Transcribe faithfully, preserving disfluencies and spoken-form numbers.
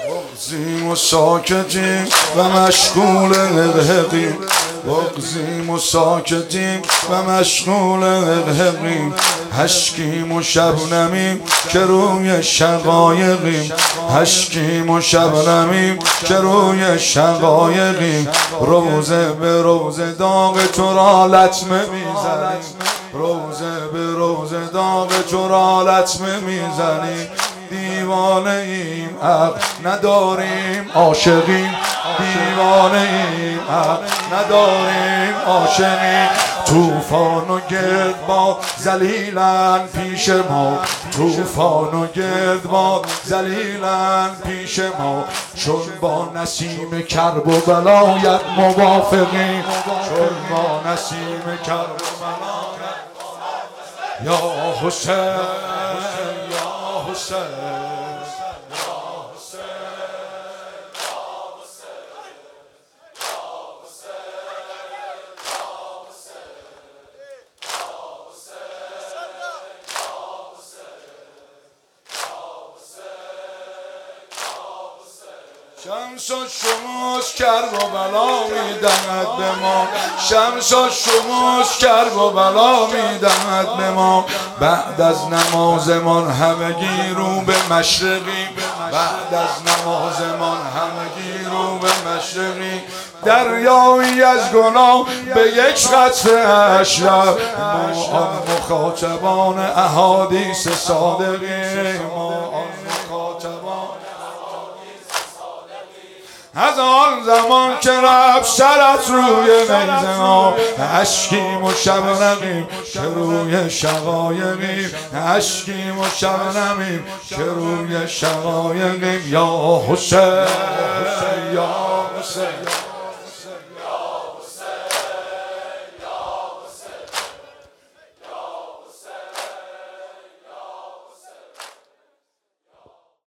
بغزیم و ساکتیم و مشغول اقهقیم، بغزیم و ساکتیم و مشغول اقهقیم، هشکیم و شبنمیم که روی شقایقیم، هشکیم و شبنمیم که روی شقایقیم، روزه به روزه داغ تو را لطمه میزنیم، روزه به روزه داغ تو را لطمه میزنیم، دیوانه ایم عقل نداریم عاشقیم، دیوانه ایم عقل نداریم عاشقیم، طوفان و گردباد ذلیلن پیش ما، طوفان و گردباد ذلیلن پیش ما، چون با نسیم کرب و بلایت موافقیم، چون با نسیم کرب و بلایت یا حسین یا حسین. شمس و شموس کرب و بلا میدهد به ما، شمس و شموس کرب و بلا میدهد به ما، بعد از نمازمان همگی رو به مشرقی، بعد از نمازمان همگی رو به مشرقی، دریایی از گناه به یک قطره اشرف، ما آن مخاطبان احادیث صادقی، ما آن مخاطبان از آن زمان که رفت سرت روی نیزه ما، اشکیم و شبنمیم که روی شقایقیم، اشکیم و شبنمیم که روی شقایقیم، یا حسین یا حسین.